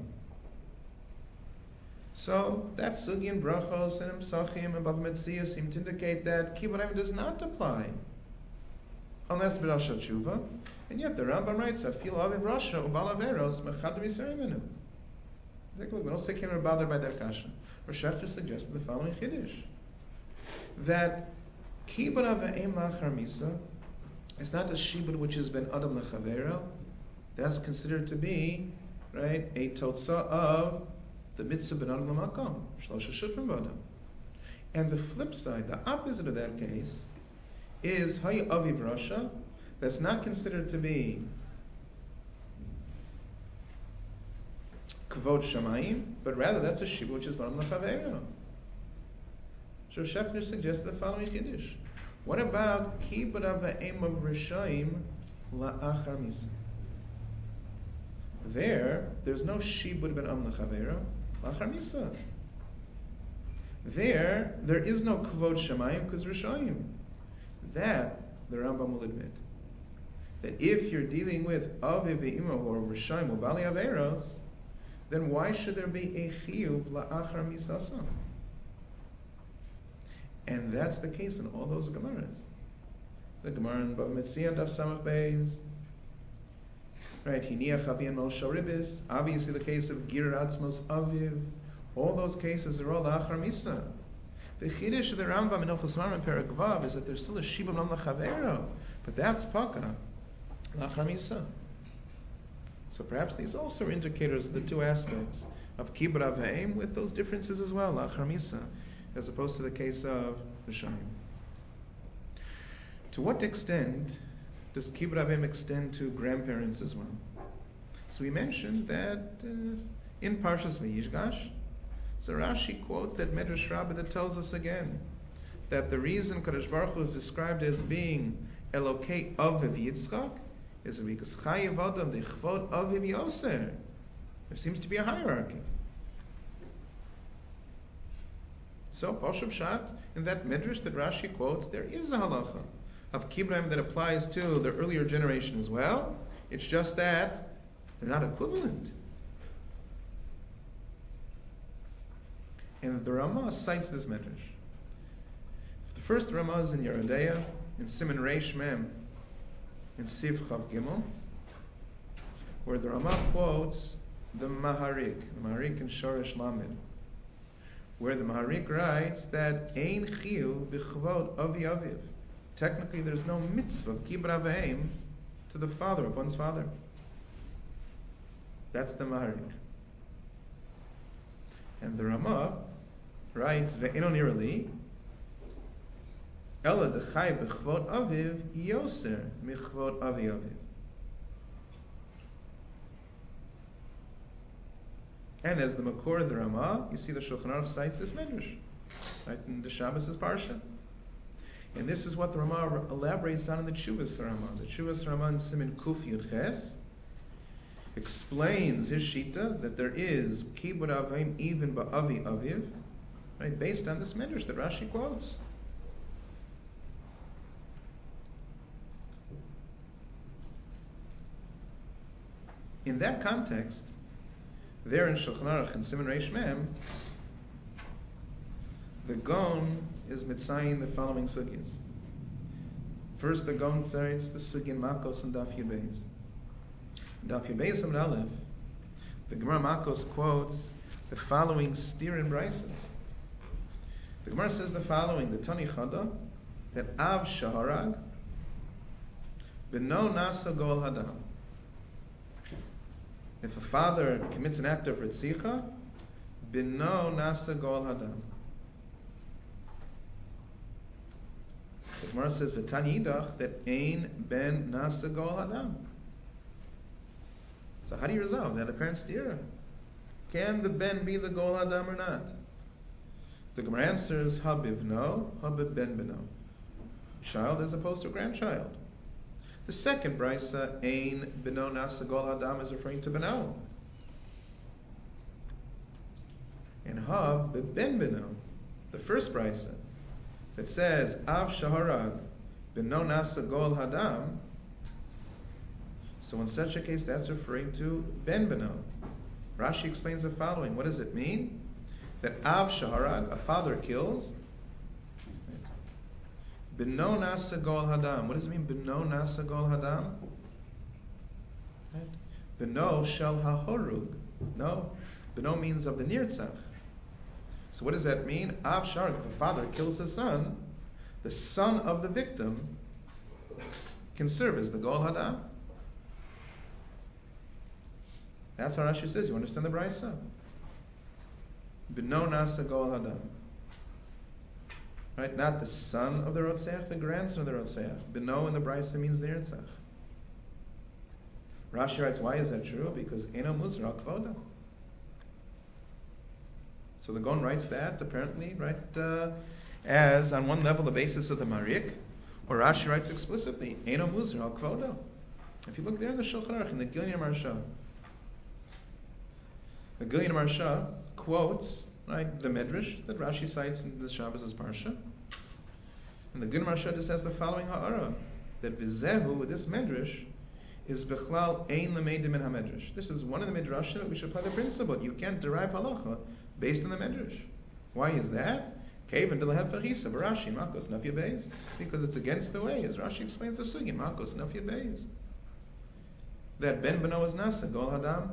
So that sugi and brachos and Psachim and Bava Metzia seem to indicate that kibbutz avim does not apply unless b'rasha tshuva, and yet the Rambam writes afil aviv rasha ubal averos mechad miserimenu. Take a look. We don't say came are bothered by that kasha. Rosh Hashanah suggested the following chiddush: that kibbutz avim lachar misa is not a shibud which has been adam lechavero. That's considered to be, right, a totza of the mitzvah ben adam l'makom shlosha shutfim b'adam. And the flip side, the opposite of that case, is hay aviv rasha. That's not considered to be kavod shamayim, but rather that's a shibud which is ben adam lechavero. So Shefner suggests the following chiddush: what about kibbutz avim of rishayim la'achar misa? There's no shibud ben am lechavera la'achar misa. There is no kvod shamayim because rishayim. That the Rambam will admit that if you're dealing with aviv ve'imo or rishayim or bali averos, then why should there be a chiyuv la'achar misasa? And that's the case in all those Gemaras. The Gemara in Bava Metzia Daf Samach Beis, right? Hiniach avian mol shoribis. Obviously, the case of Gir Atzmos Aviv. All those cases are all la'achar misa. The chiddush of the Rambam in Hilchos Marim Perek Vav is that there's still a shibud non lachavero, but that's paka la'achar misa. So perhaps these also are indicators of the two aspects of kibbutz avim with those differences as well, la'achar misa, as opposed to the case of Rishayim. To what extent does kibbutz avim extend to grandparents as well? So we mentioned that in Parshas Vayishgash, so Rashi quotes that Medrash Rabbah that tells us again that the reason Kadosh Baruch Hu is described as being Elokei Aviv Yitzchak is because Chayiv Adam Dechvod Aviv Yoser. There seems to be a hierarchy. So, Pashup Pshat, in that Midrash that Rashi quotes, there is a halacha of kibbutz that applies to the earlier generation as well. It's just that they're not equivalent. And the Ramah cites this Midrash. The first Ramah is in Yerodea, in Siman Reish Mem, in Siv Chav Gimel, where the Ramah quotes the Maharik in Shoresh Lamed, where the Maharik writes that Ein Chiyu B'Chvod Avi Aviv. Technically, there's no mitzvah of kibbutz avim to the father of one's father. That's the Maharik. And the Ramah writes Ve'enon irali Ela Dechai B'Chvod Aviv Yoser Michvod Avi Aviv. And as the Makor of the Ramah, you see the Shulchan Aruch cites this Midrash, right, in the Shabbos' Parsha. And this is what the Ramah elaborates on in the Tshuvas Ramah. The Tshuvas Ramah in Siman Kuf Yud Ches explains his shita that there is kibbutz avim even ba'avi aviv, right, based on this Midrash that Rashi quotes. In that context, there in Shulchan Aruch and Siman Reish Mem, the Gon is mitzayin the following sugyas. First, the Gon cites the sugya Makos and Daf Yud Beis. Daf Yud Beis Amud Aleph, the Gemara Makos quotes the following steer in Brises. The Gemara says the following: the Tani Chada, that Av Shaharag B'no Nasa Gol Hadam. If a father commits an act of Ritzicha, B'no Nasa Gol Hadam. The Gemara says V'tani Yidach that Ein Ben Nasa Gol Hadam. So how do you resolve that apparent stira? Can the ben be the Gol Hadam or not? So the Gemara answers Habib no, Habib ben beno. Child as opposed to grandchild. The second brisa, Ein Beno Nasa Gol Hadam, is referring to Beno. And Hav Ben Beno, the first brisa, that says Av Shaharag Beno Nasa Gol Hadam. So in such a case, that's referring to Ben Beno. Rashi explains the following. What does it mean? That Av Shaharag, a father kills. Beno Nasa Gol Hadam. What does it mean, Beno Nasa Gol Hadam? Right? Beno Shel HaHorug. No. Beno means of the Nirtzach. So what does that mean? Av Shaharag, if a father kills his son, the son of the victim can serve as the Gol Hadam. That's how Rashi says. You understand the Brisa? Beno Nasa Gol Hadam. Right? Not the son of the Rotzeach, the grandson of the Rotzeach. Beno in the Brisa means the Nirtzach. Rashi writes, why is that true? Because Eno Muzra Kvoda. So the Gon writes that, apparently, right, as on one level the basis of the Marik, or Rashi writes explicitly, Eno Muzra Kvoda. If you look there in the Shulchan Aruch, in the Gilyon Marsha, the Gilyon Marsha quotes, right, the Medrash that Rashi cites in the Shabbos' Parsha. And the Gilyon Marsha just has the following ha'ara, that Vizehu, with this Medrash, is Bechlal Ein Lemeidim in HaMedrash. This is one of the Midrash that we should apply the principle. You can't derive halacha based on the Medrash. Why is that? Because it's against the way, as Rashi explains the Sugi, Makos Nafya Beis. That Ben Beno is Nasa, Gol Hadam.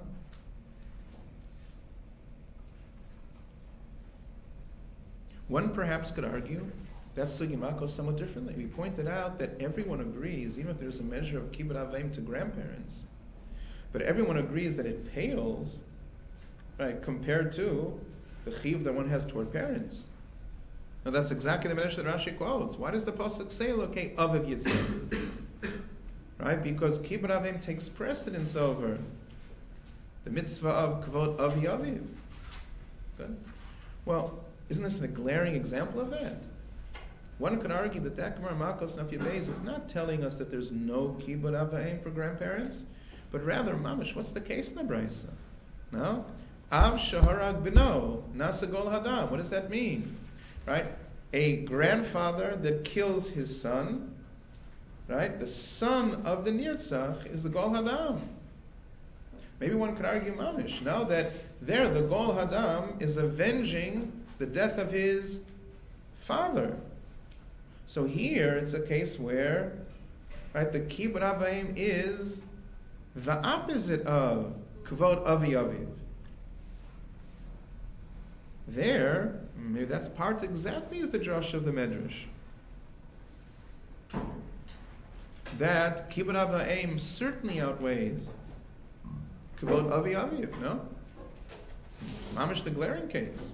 One perhaps could argue that Sugi Makos somewhat differently. We pointed out that everyone agrees, even if there's a measure of Kibbud Avim to grandparents, but everyone agrees that it pales, right, compared to the chiv that one has toward parents. Now that's exactly the Medrash that Rashi quotes. Why does the pasuk say "Lokei Aviv Yitzchak"? Right, because Kibbud Avim takes precedence over the mitzvah of Kvod Avi Aviv. Good. Well, isn't this a glaring example of that? One could argue that Gemara Makos Nafya Beis is not telling us that there's no Kibbud Avim for grandparents, but rather, mamish, what's the case in the Brisa? No? Av Shaharag Beno Nasa Gol Hadam. What does that mean? Right? A grandfather that kills his son, right? The son of the Nirtzach is the Gol Hadam. Maybe one could argue, mamish, no, that there the Gol Hadam is avenging the death of his father. So here it's a case where, right, the Kibbud Avim is the opposite of Kvod Avi Aviv. There, maybe that's part exactly as the drush of the Medrash. That Kibbud Avim certainly outweighs Kvod Avi Aviv, no? It's mamish the glaring case.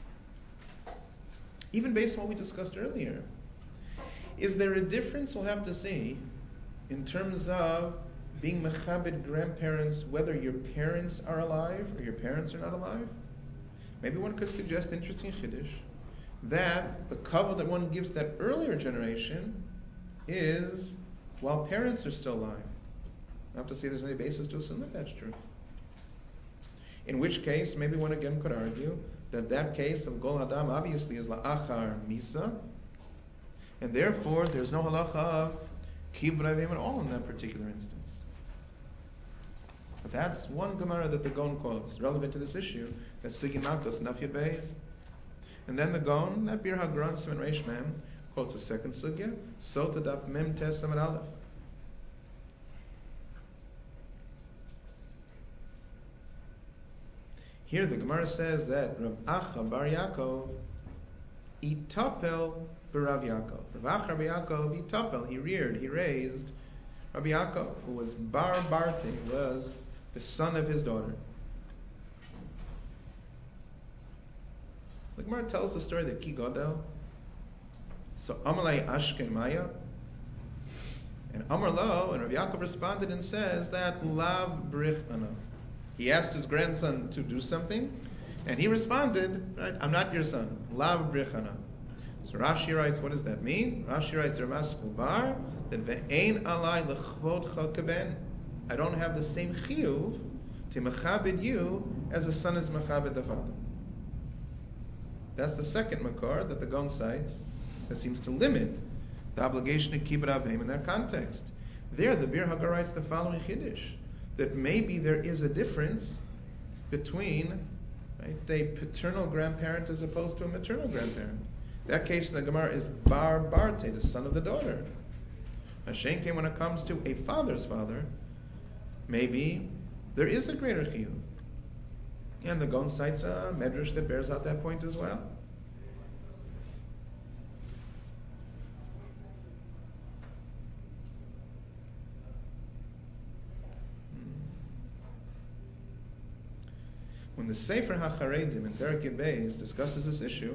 Even based on what we discussed earlier. Is there a difference, we'll have to see, in terms of being mechabed grandparents, whether your parents are alive or your parents are not alive? Maybe one could suggest interesting chiddush that the kavod that one gives that earlier generation is while parents are still alive. I have to see if there's any basis to assume that that's true. In which case, maybe one again could argue that case of Gol Hadam obviously is la'achar misa, and therefore there's no halacha of Kibbud Avim at all in that particular instance. But that's one Gemara that the Gon quotes, relevant to this issue, that's Sugi Makos Nafya Beis. And then the Gon, that Bir HaGron Siman Reish Mem, quotes a second Sugya, Sota Daf Mem Tes Amud Aleph. Here the Gemara says that Rav Acha bar Yaakov itapel b'Rav Yaakov. Rav Acha bar Yaakov itapel, he raised Rabbi Yaakov, who was bar Barte, was the son of his daughter. The Gemara tells the story that Ki Godel. So Amalei Ashken Maya, and Amar Lo, and Rabbi Yaakov responded and says that Lav Brichana. He asked his grandson to do something, and he responded, right, I'm not your son. Lav Brichana. So Rashi writes, what does that mean? Rashi writes, Ramas Bar, that ve'ein alai l'chvodcha keben. I don't have the same chiyuv to mechabed you as a son is mechabed the father. That's the second makor that the Gon cites that seems to limit the obligation to keep it avim in that context. There, the Bir Hagar writes the following chiddush, that maybe there is a difference between, right, a paternal grandparent as opposed to a maternal grandparent. That case in the Gemara is bar Barte, the son of the daughter. Hashem came when it comes to a father's father, maybe there is a greater chiyuv. And the Gon cites a medrash that bears out that point as well. When the Sefer HaCharedim in Perek Yud Beis discusses this issue,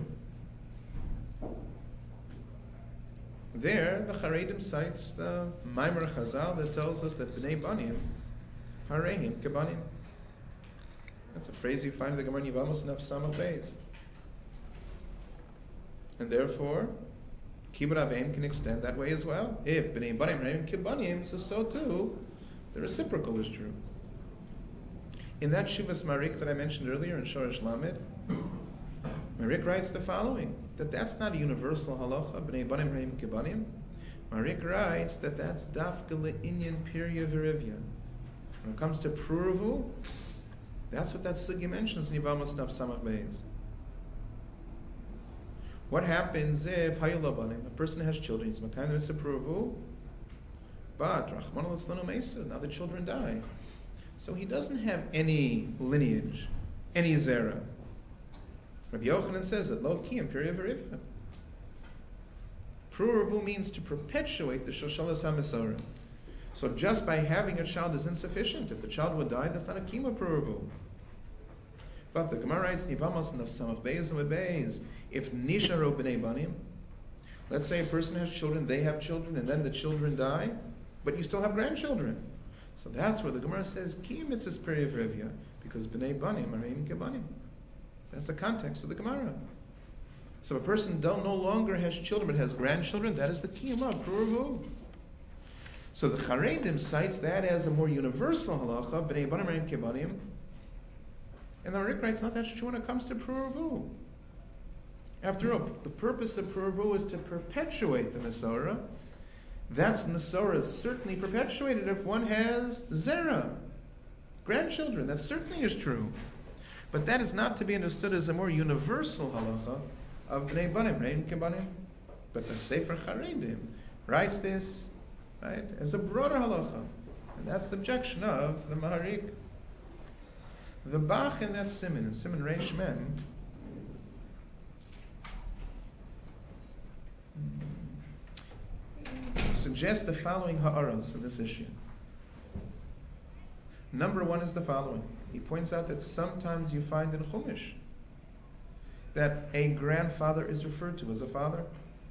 there the Charedim cites the Maimer Chazal that tells us that Bnei Banim Harehim Kebanim. That's a phrase you find in the Gemara Yevamos Naf Samach Beis. And therefore, Kibbut Avim can extend that way as well. If Bnei Banim Harehim Kebanim, so too, the reciprocal is true. In that Shivas Marik that I mentioned earlier in Shoresh Lamed, Marik writes the following, that that's not a universal halacha, Bnei Banim Harehim Kebanim. Marik writes that that's Dafka Le'inyan Pirya V'Rivya. When it comes to Pruravu, that's what that sugya mentions in Yevamos Naf Samach Beis. What happens if Hayula Banim, a person has children, he's Makayim Mitzvah Pruravu, but Rachmana Litzlanu Meisa, now the children die. So he doesn't have any lineage, any zera. Rabbi Yochanan says that Lo Kiyam Pirya V'Rivya. Pruravu means to perpetuate the Shoshalas HaMesorah. So just by having a child is insufficient. If the child would die, that's not a kima pruravu. But the Gemara writes, Yevamos Naf Samach Beis and Beis, if Nisharu B'nei Banim, let's say a person has children, they have children, and then the children die, but you still have grandchildren. So that's where the Gemara says, Ki mitzvahs Pirya V'Rivya, because B'nei Banim Harehim Kebanim. That's the context of the Gemara. So if a person no longer has children, but has grandchildren, that is the kiyama pruravu. So the Charedim cites that as a more universal halacha, B'nei Banim Harehim Kebanim. And the Marik writes, not that's true when it comes to pruravu. After all, the purpose of pruravu is to perpetuate the Mesorah. That's Mesorah is certainly perpetuated if one has zera, grandchildren. That certainly is true. But that is not to be understood as a more universal halacha of Bnei Banim Harehim Kebanim. But the Sefer Charedim writes this, right, as a broader halacha. And that's the objection of the Maharik. The Bach in that Siman, in Siman Reish Mem, suggests the following ha'aras in this issue. Number one is the following. He points out that sometimes you find in Chumash that a grandfather is referred to as a father.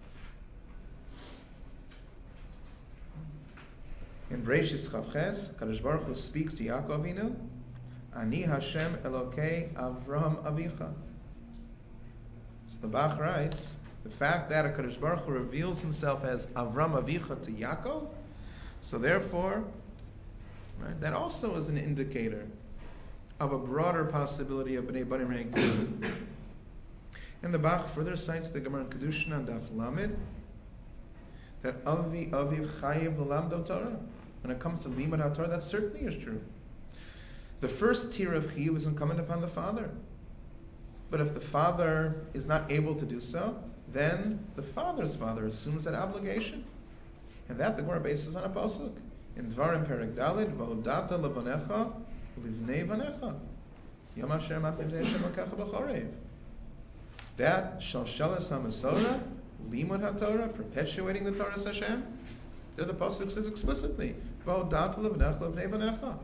In Bereishis Chavches, Kadosh Baruch Hu speaks to Yaakov Avinu, Ani Hashem Elokei Avraham Avicha. So the Bach writes, the fact that HaKadosh Baruch Hu reveals himself as Avram Avicha to Yaakov, so therefore, right, that also is an indicator of a broader possibility of Bnei Banim Harehim Kebanim. And the Bach further cites the Gemara in Kedushin on Daf Lamed, that Avi Aviv Chayiv L'Lamdo Torah. When it comes to Limud HaTorah, that certainly is true. The first tier of Chiyuv is incumbent upon the father. But if the father is not able to do so, then the father's father assumes that obligation. And that the Gemara bases on a pasuk. In Dvarim Perek Daled, V'hodata levanecha u'livnei vanecha. Yom Asher Makdim Zeh Hashem Elokecha B'chorev. That Shalshelas HaMasorah, Limud HaTorah, perpetuating the Torah Hashem. There the pasuk says explicitly, "V'hodat l'vnecha l'vnei v'necha."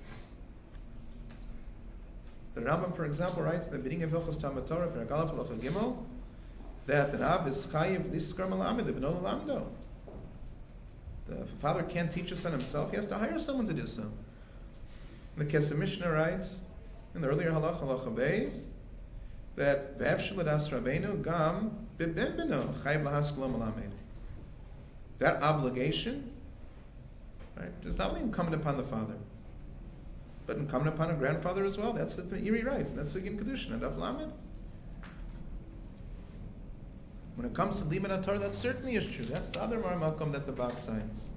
The Rambam, for example, writes in the beginning of Hilchos Talmud Torah, Perek Aleph Halacha Gimel, that an av is chayiv liskar malamed v'no l'lamdo. The father can't teach a son himself; he has to hire someone to do so. And the Kesef Mishnah writes in the earlier halacha beis that v'efshel l'das Rabbeinu gam b'ben beno chayiv lahaskelo malamed. That obligation, right, is not only incumbent upon the father, but incumbent upon a grandfather as well. That's the Iri writes, and that's the Gin Kedushin and Daf Lamed. When it comes to Limud HaTorah, that certainly is true. That's the other Maramakom that the Bach signs.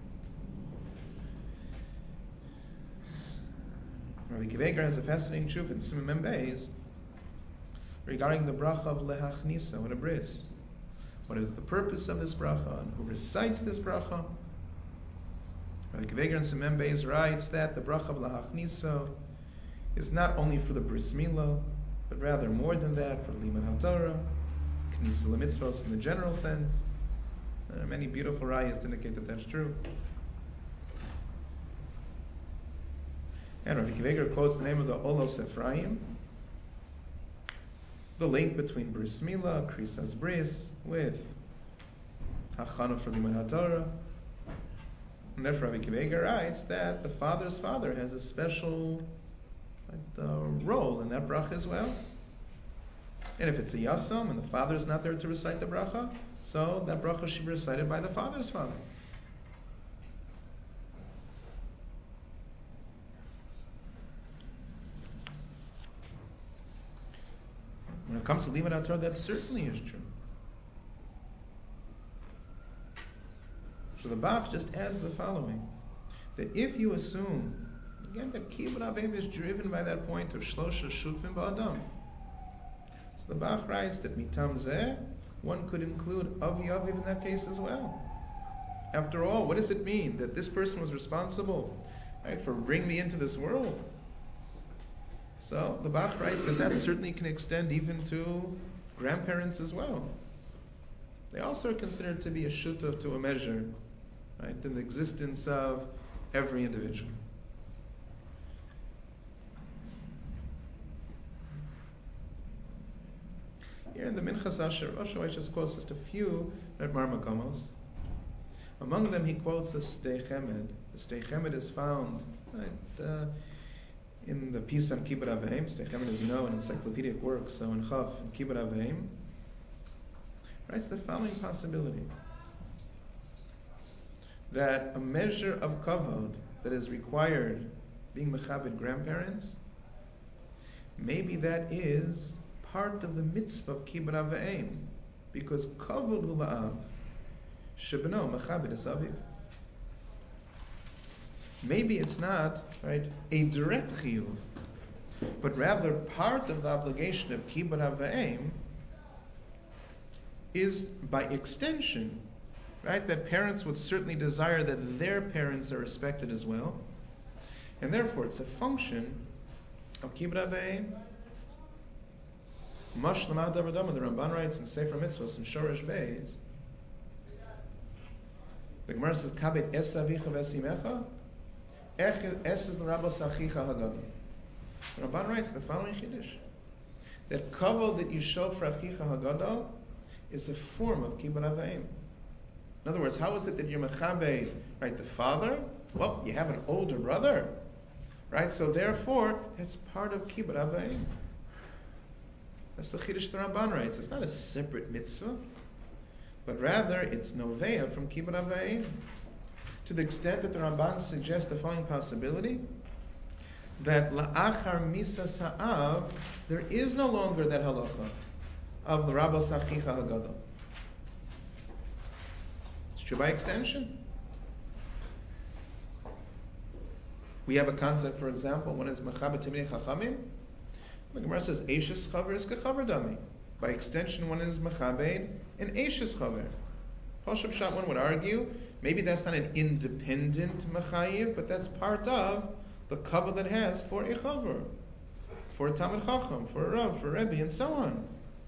Rabbi Kiveger has a fascinating truth in Siman Mem Beis regarding the bracha of Lehachnisa, what a bris. What is the purpose of this bracha, and who recites this bracha? Rabbi Kiveger in Siman Mem Beis writes that the bracha of Lehachnisa is not only for the bris milah, but rather more than that, for Limud HaTorah, Knisa L'mitzvos in the general sense. There are many beautiful rayas to indicate that that's true. And Rabbi Kiveger quotes the name of the Olos Ephraim, the link between Bris Milah, Krisas Bris, with Hachana for Limud HaTorah. And therefore Rabbi Kiveger writes that the father's father has a special role in that bracha as well. And if it's a yasam and the father is not there to recite the bracha, so that bracha should be recited by the father's father. When it comes to Limud HaTorah, that certainly is true. So the Bach just adds the following, that if you assume, again, that Kibbud Avim is driven by that point of Shlosha Shutfim Ba'adam. So the Bach writes that Mitam Zeh, one could include Avi Aviv in that case as well. After all, what does it mean that this person was responsible, right, for bringing me into this world? So the Bach writes that certainly can extend even to grandparents as well. They also are considered to be a shutaf to a measure, right, in the existence of every individual. Here in the Minchas Asher, Osho just quotes just a few Marmakomos. Among them he quotes the Stei Chemed. The Stei Chemed is found in the piece on Kibbud Avim. Stei Chemed, as you know, an encyclopedic work, so in Chav, in Kibbud Avim, writes the following possibility, that a measure of kavod that is required being mechabed grandparents, maybe that is part of the mitzvah of Kibbud Avim, because kavod l'la'av shebeno mechabed es aviv. Maybe it's not, right, a direct chiyuv, but rather part of the obligation of Kibbud Avim is, by extension, right, that parents would certainly desire that their parents are respected as well, and therefore it's a function of Kibbud Avim. Mash Lamad Davadama, the Ramban writes in Sefer Mitzvos in Shoresh Beis, the Gemara says, Kabet es avicha v'esimecha, es is l'rabos achicha hagadol. The Ramban writes the following chiddush, that kavod that you show for achicha hagadol is a form of Kibbud Avim. In other words, how is it that you're mechabed, right, the father? Well, you have an older brother, right? So therefore, it's part of Kibbud Avim. That's the chiddush the Ramban writes. It's not a separate mitzvah, but rather it's noveya from Kibbud Avim. To the extent that the Ramban suggests the following possibility, that la'achar misa sa'av, there is no longer that halacha of the Rabbos Achicha Hagadol. It's true by extension. We have a concept, for example, one is Mechabed Tamidei Chachamim. The Gemara says Eishes Chaver is Kechaver Dami. By extension, one is Mechabed and Eishes Chaver. Pashup Shat, one would argue, maybe that's not an independent Mechayiv, but that's part of the cover that has for a Chaver. for a Talmid Chacham, for a Rav, for a Rebbe, and so on.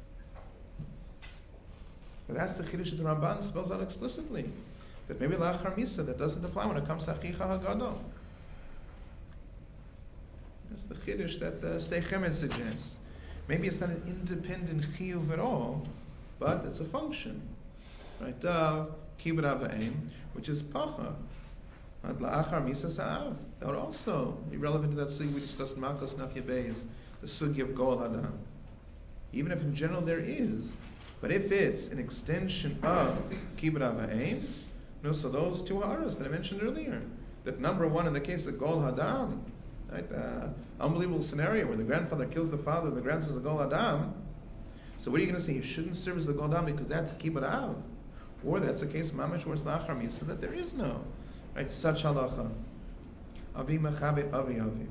But that's the Chiddush that the Ramban spells out explicitly. That maybe La'achar Misa, that doesn't apply when it comes to Achicha HaGadol. That's the Chiddush that the Sdei Chemed suggests. Maybe it's not an independent chiyuv at all, but it's a function, right? Of kibbud av v'em, which is pacha. La'achar misa sa'av. That would also be relevant to that sugi we discussed in Makos Naf Yebez, the sugi of Gol Hadam. Even if in general there is, but if it's an extension of kibbud av v'em, so those two ha'aras that I mentioned earlier, that number one in the case of Gol Hadam, right, unbelievable scenario where the grandfather kills the father, the grandson is a Gol Adam. So what are you going to say? You shouldn't serve as the Gol Adam because that's kibbud av, or that's a case mamish where it's la'achar misa, so that there is no right such halacha. Avi machabit avi aviv.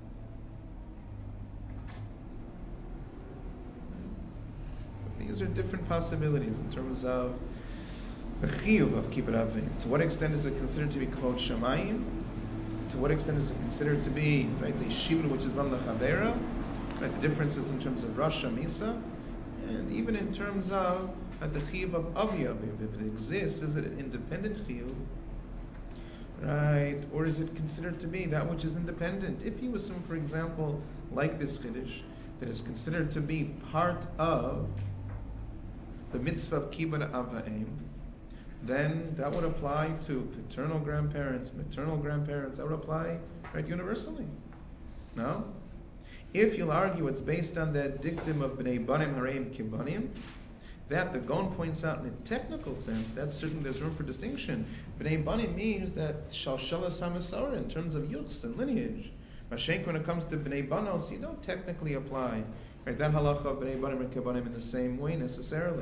These are different possibilities in terms of the chiyuv of kibbud av. To what extent is it considered to be kvod shamayim? To what extent is it considered to be right the shibud which is ban lechavera? Right, the differences in terms of rasha misa, and even in terms of the chiyuv of avi aviv. If it exists, is it an independent chiyuv, right, or is it considered to be that which is independent? If you assume, for example, like this chiddush, that is considered to be part of the mitzvah of kibbud av v'em, then that would apply to paternal grandparents, maternal grandparents. That would apply, right, universally. No? If you'll argue it's based on that dictum of b'nei banim hareim kibanim, that the Gaon points out in a technical sense, that's certain there's room for distinction. B'nei banim means that shalshalas hamasora in terms of yuchs and lineage. Mashenk, when it comes to b'nei banos, you don't technically apply, right, that halacha of b'nei banim and kibanim in the same way necessarily.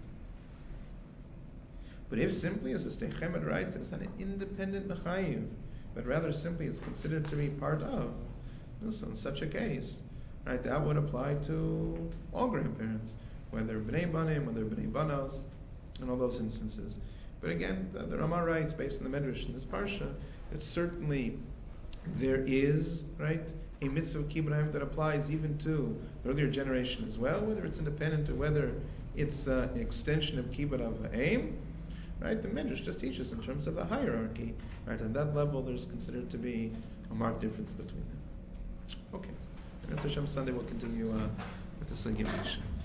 But if simply, as the Sdei Chemed writes, that it's not an independent mechayiv, but rather simply it's considered to be part of, so in such a case, right, that would apply to all grandparents, whether b'nei banim, whether b'nei banos, in all those instances. But again, the Ramah writes, based on the Medrash in this parsha, that certainly there is, right, a mitzvah kibbud that applies even to the earlier generation as well, whether it's independent or whether it's an extension of kibbud av v'em. Right, the Medrash just teaches in terms of the hierarchy. Right, on that level, there's considered to be a marked difference between them. Okay, and after Hashem Sunday, we'll continue with the Sugya.